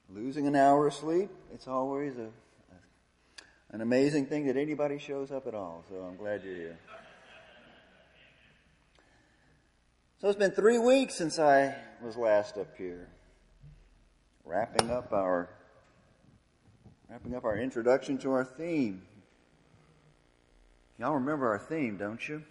losing an hour of sleep, it's always an amazing thing that anybody shows up at all. So I'm glad you're here. So it's been 3 weeks since I was last up here, wrapping up our introduction to our theme. Y'all remember our theme, don't you?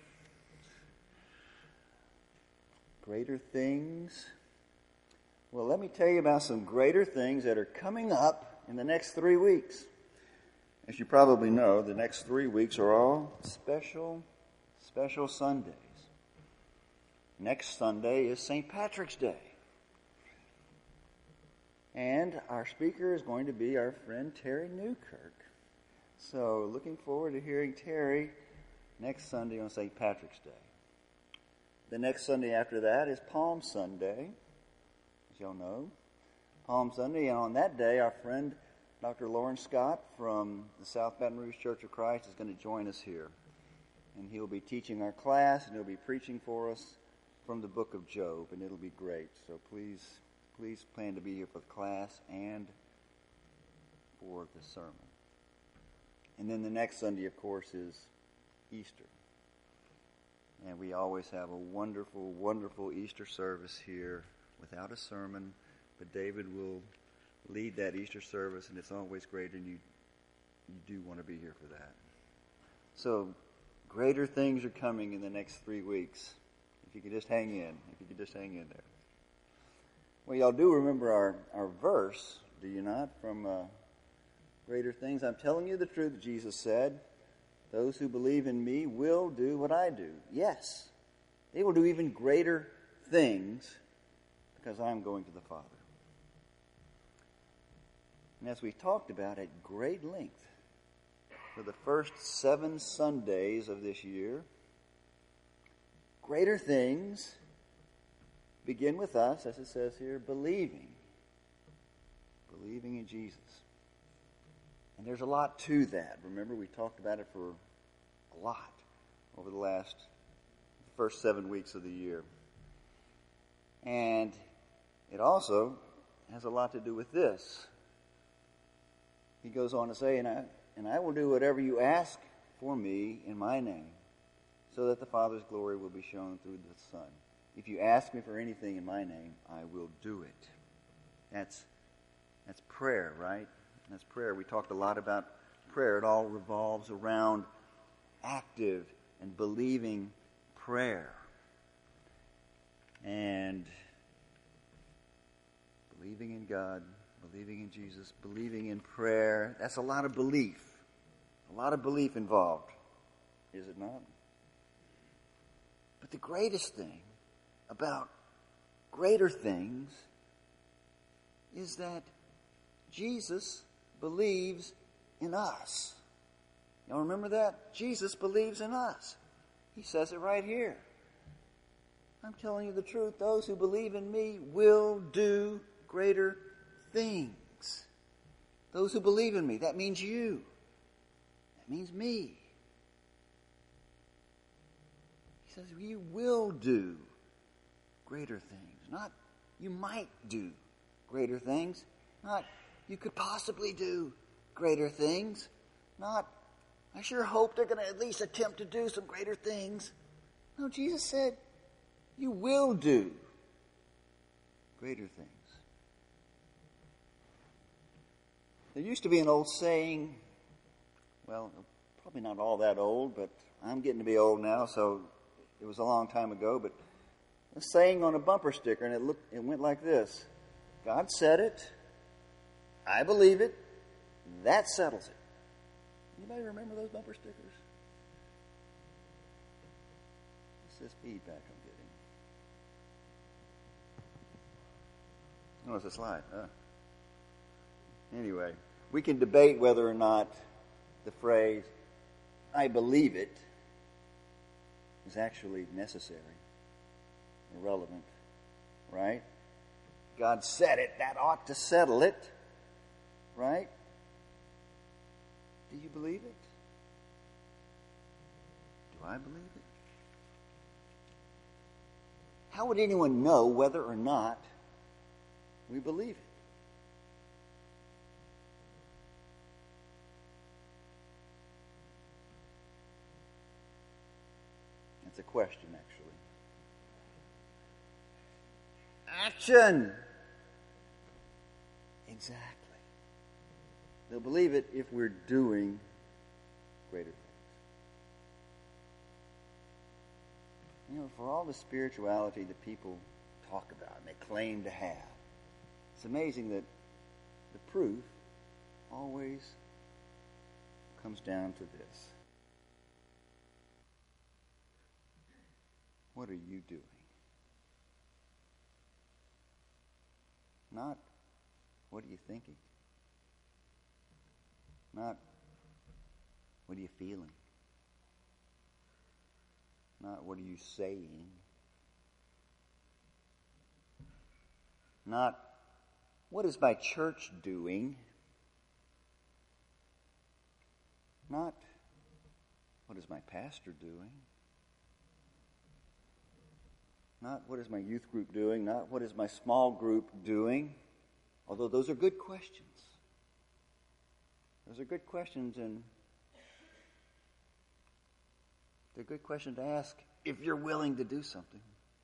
Greater things. Well, let me tell you about some greater things that are coming up in the next 3 weeks. As you probably know, the next 3 weeks are all special Sundays. Next Sunday is St. Patrick's Day. And our speaker is going to be our friend Terry Newkirk. So looking forward to hearing Terry next Sunday on St. Patrick's Day. The next Sunday after that is Palm Sunday, as y'all know. Palm Sunday, and on that day, our friend Dr. Lauren Scott from the South Baton Rouge Church of Christ is going to join us here. And he'll be teaching our class, and he'll be preaching for us from the book of Job, and it'll be great. So please plan to be here for the class and for the sermon. And then the next Sunday, of course, is Easter. And we always have a wonderful, wonderful Easter service here without a sermon, but David will lead that Easter service, and it's always great, and you do want to be here for that. So greater things are coming in the next 3 weeks. If you could just hang in. There. Well, y'all do remember our verse, do you not, from Greater Things? I'm telling you the truth, Jesus said. Those who believe in me will do what I do. Yes, they will do even greater things because I'm going to the Father. And as we talked about at great length for the first 7 Sundays of this year, greater things begin with us, as it says here, believing in Jesus. And there's a lot to that. Remember, we talked about it for a lot over the first 7 weeks of the year. And it also has a lot to do with this. He goes on to say, and I will do whatever you ask for me in my name, so that the Father's glory will be shown through the Son. If you ask me for anything in my name, I will do it. That's prayer, right? That's prayer. We talked a lot about prayer. It all revolves around active and believing prayer. And believing in God, believing in Jesus, believing in prayer. That's a lot of belief. A lot of belief involved, is it not? But the greatest thing about greater things is that Jesus believes in us. Y'all remember that? Jesus believes in us. He says it right here. I'm telling you the truth. Those who believe in me will do greater things. Those who believe in me. That means you. That means me. He says you will do greater things. Not you might do greater things. Not you could possibly do greater things. Not I sure hope they're going to at least attempt to do some greater things. No, Jesus said you will do greater things. There used to be an old saying, well, probably not all that old, but I'm getting to be old now, so it was a long time ago, but a saying on a bumper sticker, and it went like this: God said it, I believe it, that settles it. Anybody remember those bumper stickers? What's this feedback I'm getting? Oh, it's a slide. Anyway, we can debate whether or not the phrase, I believe it, is actually necessary or relevant, right? God said it, that ought to settle it, right? Do you believe it? Do I believe it? How would anyone know whether or not we believe it? question, actually. Action! Exactly. They'll believe it if we're doing greater things. You know, for all the spirituality that people talk about and they claim to have, it's amazing that the proof always comes down to this. What are you doing? Not what are you thinking? Not what are you feeling? Not what are you saying? Not what is my church doing? Not what is my pastor doing? Not what is my youth group doing? Not what is my small group doing? Although those are good questions. Those are good questions, and they're a good question to ask if you're willing to do something.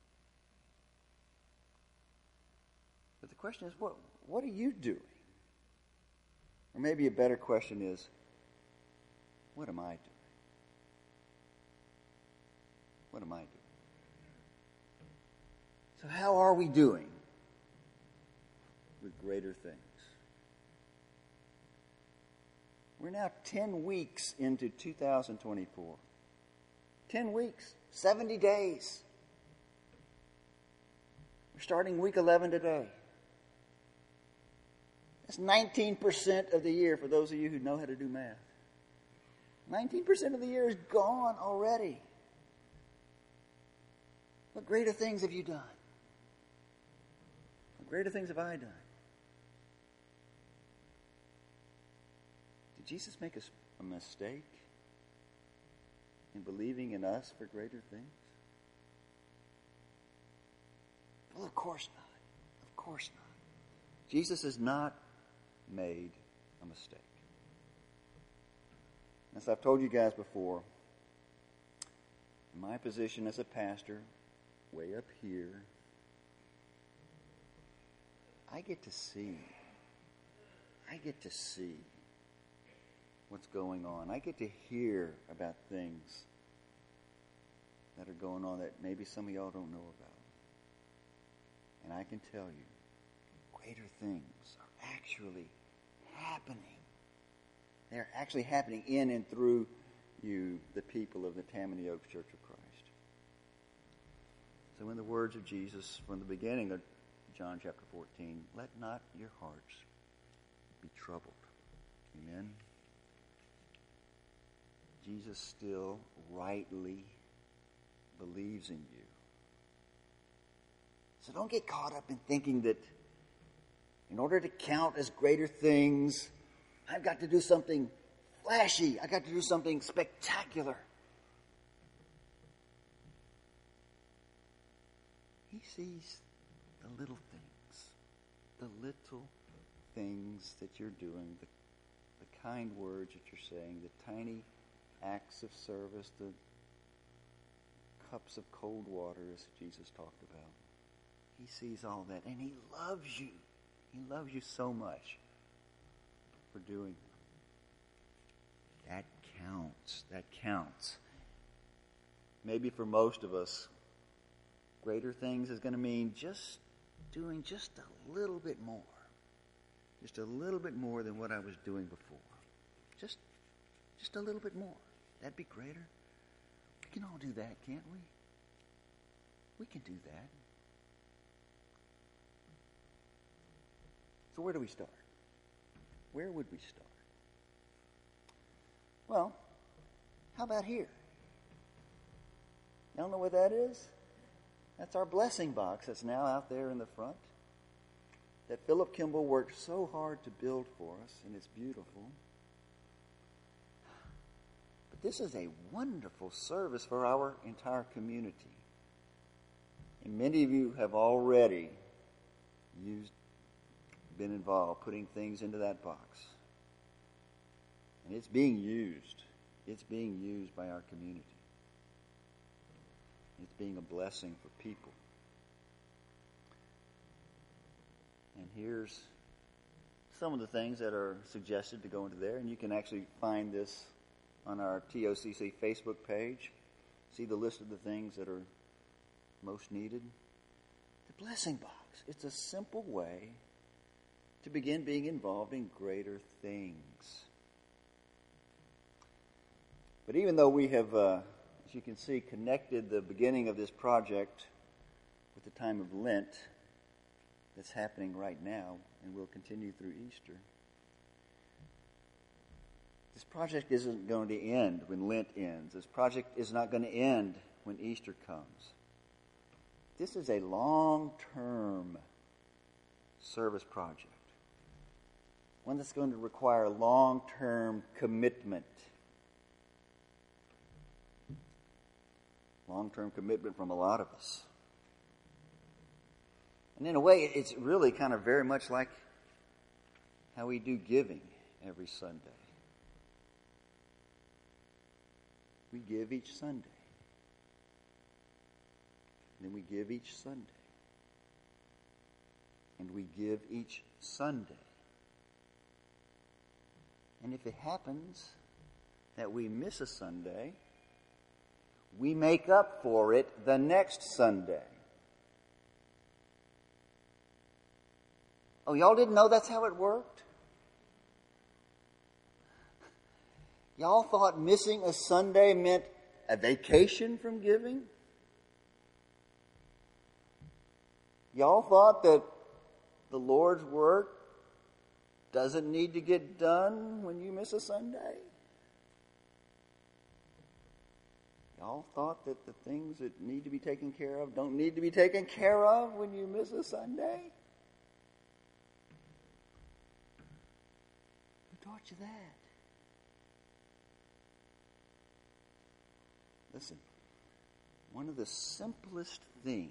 But the question is, what are you doing? Or maybe a better question is, what am I doing? What am I doing? So how are we doing with greater things? We're now 10 weeks into 2024. 10 weeks, 70 days. We're starting week 11 today. That's 19% of the year for those of you who know how to do math. 19% of the year is gone already. What greater things have you done? What greater things have I done? Did Jesus make a mistake in believing in us for greater things? Well, of course not. Of course not. Jesus has not made a mistake. As I've told you guys before, in my position as a pastor, way up here, I get to see what's going on. I get to hear about things that are going on that maybe some of y'all don't know about. And I can tell you, greater things are actually happening. They're actually happening in and through you, the people of the Tammany Oaks Church of Christ. So in the words of Jesus from the beginning of John chapter 14, let not your hearts be troubled. Amen. Jesus still rightly believes in you. So don't get caught up in thinking that in order to count as greater things, I've got to do something flashy. I've got to do something spectacular. He sees the little things that you're doing, the kind words that you're saying, the tiny acts of service, the cups of cold water, as Jesus talked about. He sees all that, and he loves you. He loves you so much for doing that. That counts. That counts. Maybe for most of us, greater things is going to mean just doing just a little bit more. Just a little bit more than what I was doing before. Just a little bit more. That'd be greater. We can all do that, can't we? We can do that. So where do we start? Where would we start? Well, how about here? Y'all know what that is? That's our blessing box that's now out there in the front that Philip Kimball worked so hard to build for us, and it's beautiful. But this is a wonderful service for our entire community. And many of you have already been involved putting things into that box. And it's being used. It's being used by our community. It's being a blessing for people. And here's some of the things that are suggested to go into there. And you can actually find this on our TOCC Facebook page. See the list of the things that are most needed. The blessing box. It's a simple way to begin being involved in greater things. But even though we have, as you can see, connected the beginning of this project with the time of Lent that's happening right now and will continue through Easter, this project isn't going to end when Lent ends. This project is not going to end when Easter comes. This is a long-term service project, one that's going to require long-term commitment. Long-term commitment from a lot of us. And in a way, it's really kind of very much like how we do giving every Sunday. We give each Sunday. Then we give each Sunday. And we give each Sunday. And if it happens that we miss a Sunday, we make up for it the next Sunday. Oh, y'all didn't know that's how it worked? Y'all thought missing a Sunday meant a vacation from giving? Y'all thought that the Lord's work doesn't need to get done when you miss a Sunday? Y'all thought that the things that need to be taken care of don't need to be taken care of when you miss a Sunday? Who taught you that? Listen, one of the simplest things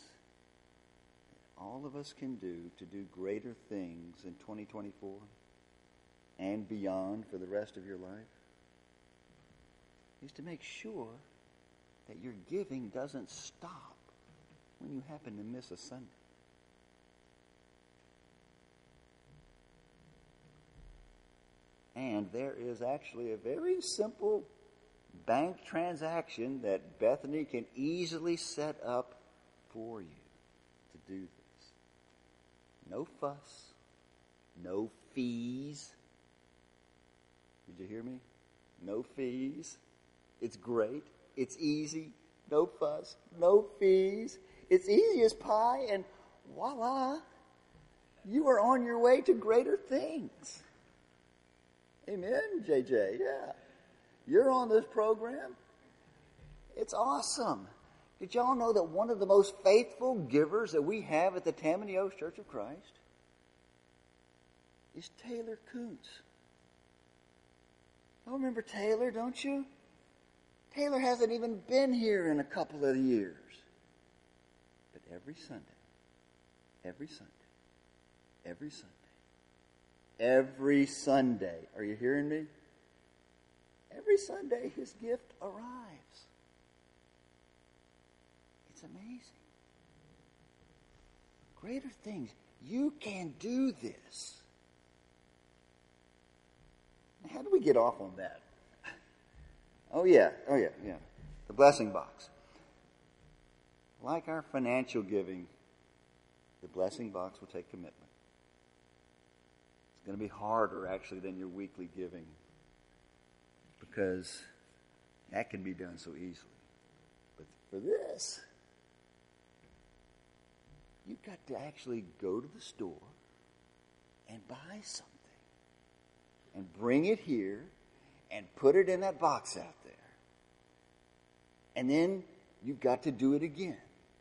that all of us can do to do greater things in 2024 and beyond for the rest of your life is to make sure that your giving doesn't stop when you happen to miss a Sunday. And there is actually a very simple bank transaction that Bethany can easily set up for you to do this. No fuss, no fees. Did you hear me? No fees. It's great. It's easy. No fuss. No fees. It's easy as pie, and voila, you are on your way to greater things. Amen, JJ. Yeah. You're on this program. It's awesome. Did y'all know that one of the most faithful givers that we have at the Tammany Oaks Church of Christ is Taylor Kuntz? Y'all remember Taylor, don't you? Taylor hasn't even been here in a couple of years. But every Sunday, every Sunday, are you hearing me? Every Sunday his gift arrives. It's amazing. Greater things. You can do this. Now, how do we get off on that? Oh yeah. The blessing box. Like our financial giving, the blessing box will take commitment. It's going to be harder, actually, than your weekly giving, because that can be done so easily. But for this, you've got to actually go to the store and buy something and bring it here and put it in that box out there. And then you've got to do it again.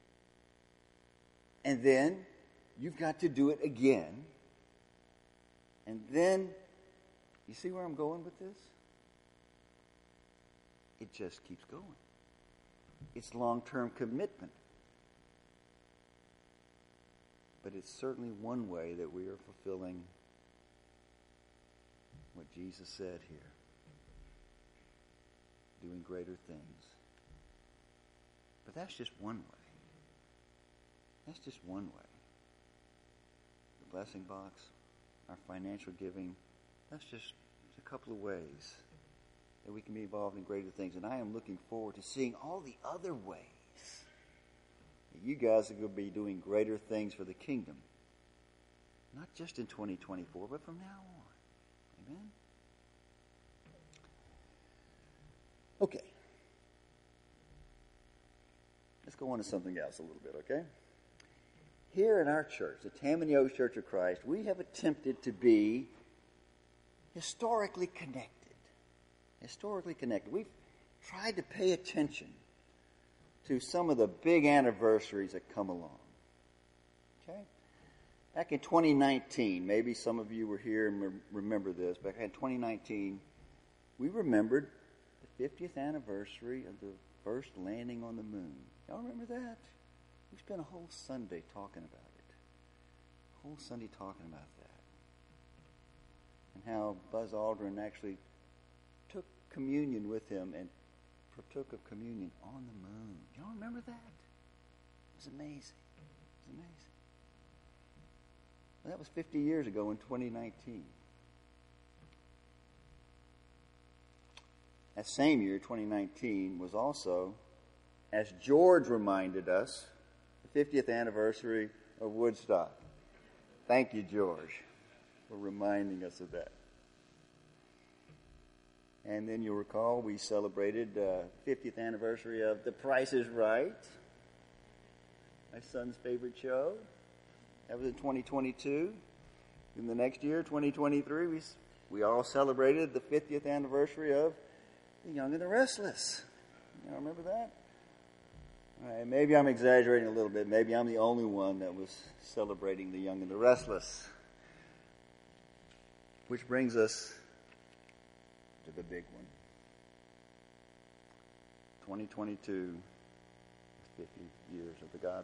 And then you've got to do it again. And then, you see where I'm going with this? It just keeps going. It's long-term commitment. But it's certainly one way that we are fulfilling what Jesus said here. Doing greater things. But that's just one way. That's just one way. The blessing box, our financial giving, that's just a couple of ways that we can be involved in greater things. And I am looking forward to seeing all the other ways that you guys are going to be doing greater things for the kingdom. Not just in 2024, but from now on. Amen? Okay. Let's go on to something else a little bit, okay? Here in our church, the Tammany Oaks Church of Christ, we have attempted to be historically connected. Historically connected. We've tried to pay attention to some of the big anniversaries that come along. Okay? Back in 2019, maybe some of you were here and remember this. Back in 2019, we remembered the 50th anniversary of the first landing on the moon. Y'all remember that? We spent a whole Sunday talking about it. A whole Sunday talking about that. And how Buzz Aldrin actually took communion with him and partook of communion on the moon. Y'all remember that? It was amazing. It was amazing. Well, that was 50 years ago in 2019. That same year, 2019, was also, as George reminded us, the 50th anniversary of Woodstock. Thank you, George, for reminding us of that. And then you'll recall we celebrated the 50th anniversary of The Price is Right, my son's favorite show. That was in 2022. In the next year, 2023, we all celebrated the 50th anniversary of The Young and the Restless. You remember that? All right, maybe I'm exaggerating a little bit. Maybe I'm the only one that was celebrating The Young and the Restless. Which brings us to the big one. 2022, 50 years of The Godfather.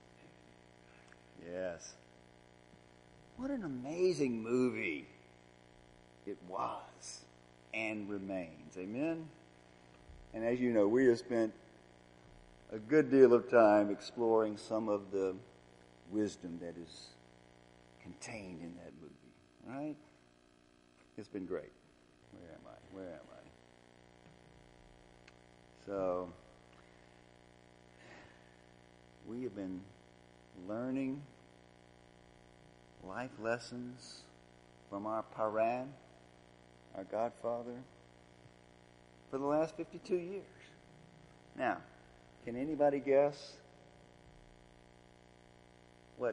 Yes. What an amazing movie it was and remains. Amen? And as you know, we have spent a good deal of time exploring some of the wisdom that is contained in that movie. All right? It's been great. Where am I? So, we have been learning life lessons from our Paran, our Godfather, for the last 52 years. Now, can anybody guess what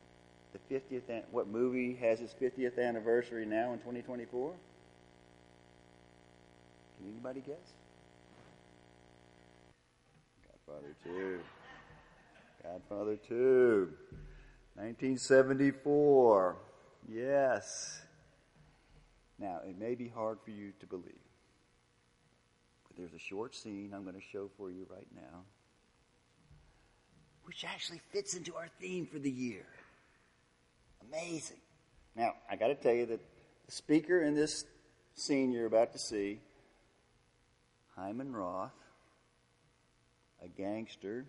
movie has its 50th anniversary now in 2024? Can anybody guess? Godfather 2. Godfather 2. 1974. Yes. Now, it may be hard for you to believe, but there's a short scene I'm going to show for you right now, which actually fits into our theme for the year. Amazing. Now, I got to tell you that the speaker in this scene you're about to see, Hyman Roth, a gangster,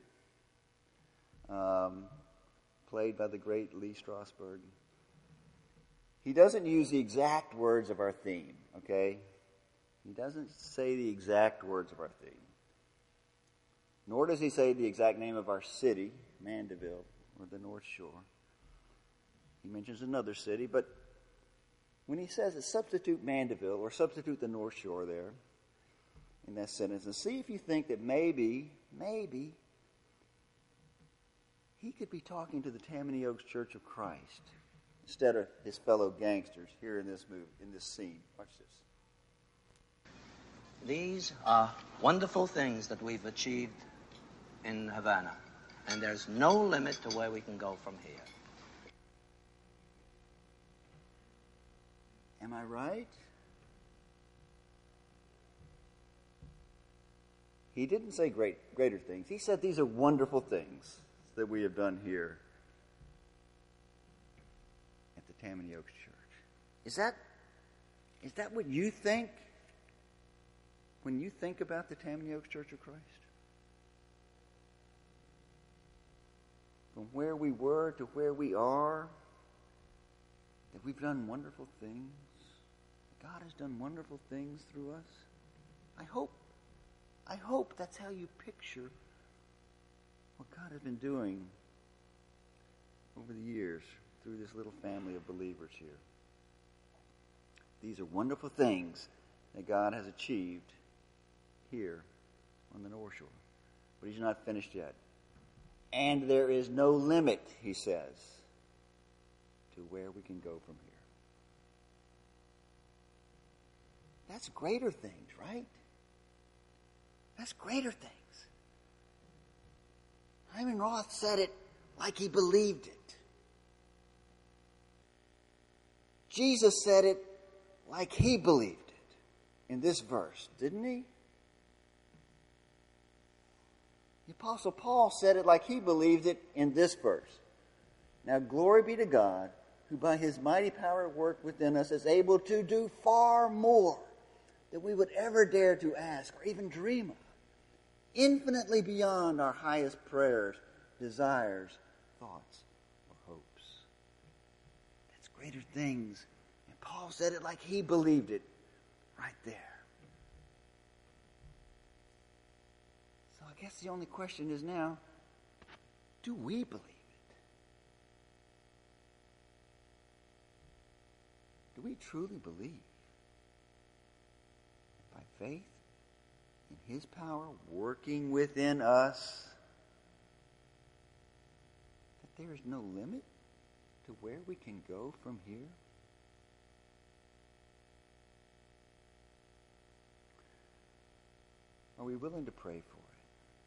played by the great Lee Strasberg. He doesn't use the exact words of our theme, okay? He doesn't say the exact words of our theme. Nor does he say the exact name of our city, Mandeville, or the North Shore. He mentions another city, but when he says it, substitute Mandeville or substitute the North Shore there in that sentence, and see if you think that maybe he could be talking to the Tammany Oaks Church of Christ instead of his fellow gangsters here in this scene. Watch this. These are wonderful things that we've achieved in Havana, and there's no limit to where we can go from here. Am I right? He didn't say greater things. He said these are wonderful things that we have done here at the Tammany Oaks Church. Is that what you think when you think about the Tammany Oaks Church of Christ? from where we were to where we are, that we've done wonderful things. God has done wonderful things through us. I hope that's how you picture what God has been doing over the years through this little family of believers here. These are wonderful things that God has achieved here on the North Shore. But He's not finished yet. And there is no limit, He says, to where we can go from here. That's greater things, right? That's greater things. Hyman Roth said it like he believed it. Jesus said it like He believed it in this verse, didn't He? The Apostle Paul said it like he believed it in this verse. Now glory be to God, who by His mighty power at work within us is able to do far more than we would ever dare to ask or even dream of, infinitely beyond our highest prayers, desires, thoughts, or hopes. That's greater things. And Paul said it like he believed it right there. So I guess the only question is now, do we believe it? Do we truly believe that by faith in His power working within us, that there is no limit to where we can go from here? Are we willing to pray for it?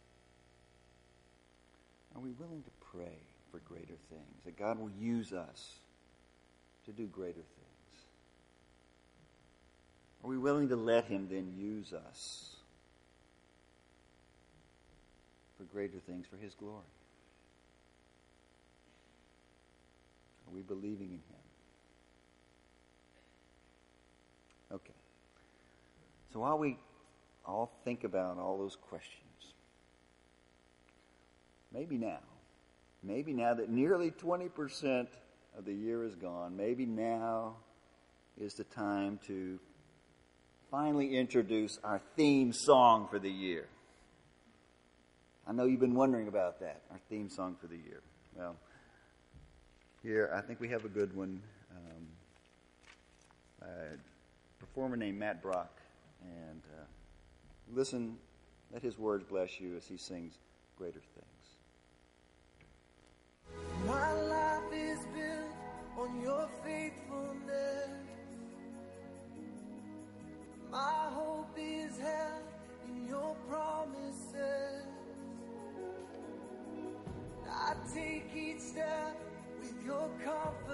Are we willing to pray for greater things, that God will use us to do greater things? Are we willing to let Him then use us for greater things, for His glory? Are we believing in Him? Okay. So while we all think about all those questions, maybe now that nearly 20% of the year is gone, maybe now is the time to finally introduce our theme song for the year. I know you've been wondering about that, our theme song for the year. Well, here, I think we have a good one. A performer named Matt Brock. And listen, let his words bless you as he sings Greater Things. My life is built on Your faithfulness. My hope is held in Your promises. I take each step with Your confidence.